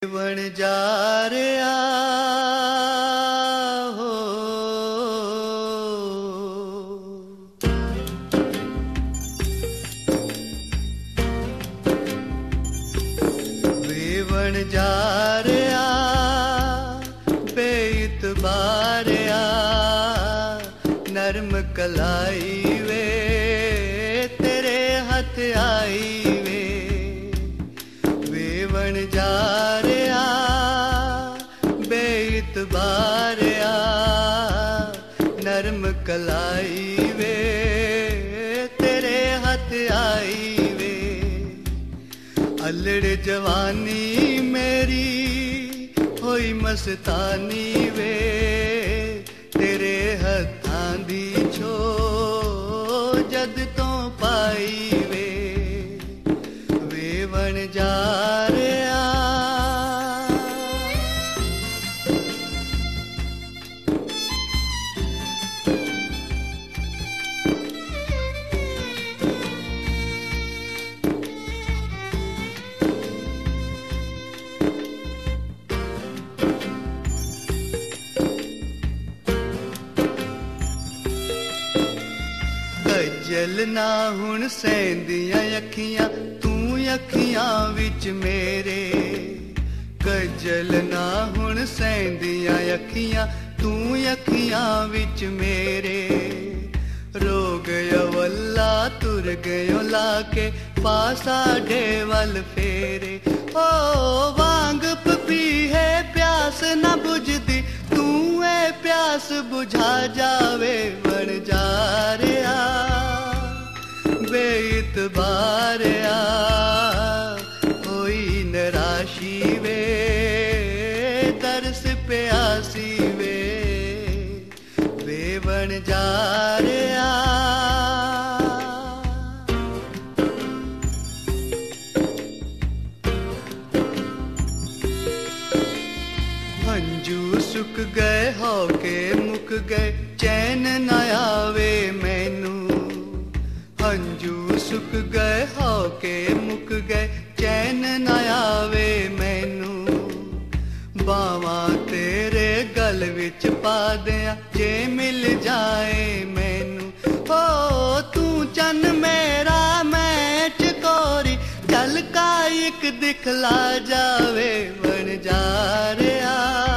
बन जा रहा हो वे बन जा रहा बेइतबारिया नरम कलाई वे तेरे हाथ आई वे बन जा रहा बेइतबारिया नरम कलाई वे तेरे हाथ आई वे अल्लड़ जवानी मेरी होई मस्तानी वे तेरे हत्थां दी छो जद तो पाई वे बन जा रहा कजल ना हुण सैंदियां अखियां अखियां विच मेरे कजल ना हुण सैंदियां अखियां तू अखियां विच मेरे रो गयो वल्ला तुर गयो लाके पासा ढेवल फेरे ओ वांग पपी है प्यास न बुझदी तू ए प्यास बुझा जावे बन जा रहा बेइतबारिया होई निराशी वे तरस प्यासी वे बन जा रहा हंजू सुक गए होके मुक गए चैन न आवे मैनू हंजू सुक गए होके मुक गए चैन न आवे मैनू बावां तेरे गल विच पा दियां जे मिल जाए मैनू ओ तू चन मेरा मैं चकोरी चल का एक दिखला जावे बन जा रहा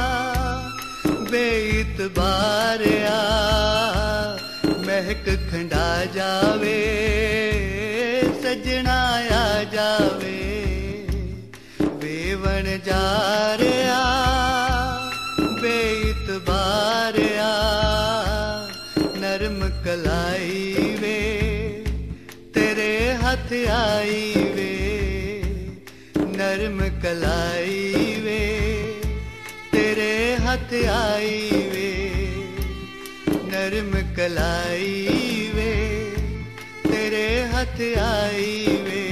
बेइतबारिया महक खंडा जावे सजना आ जावे वे बन जा रहा बेइतबारिया नरम कलाई वे तेरे हाथ आई वे नरम कलाई वे तेरे हाथ आई वे नरम कलाई वे तेरे हाथ आई वे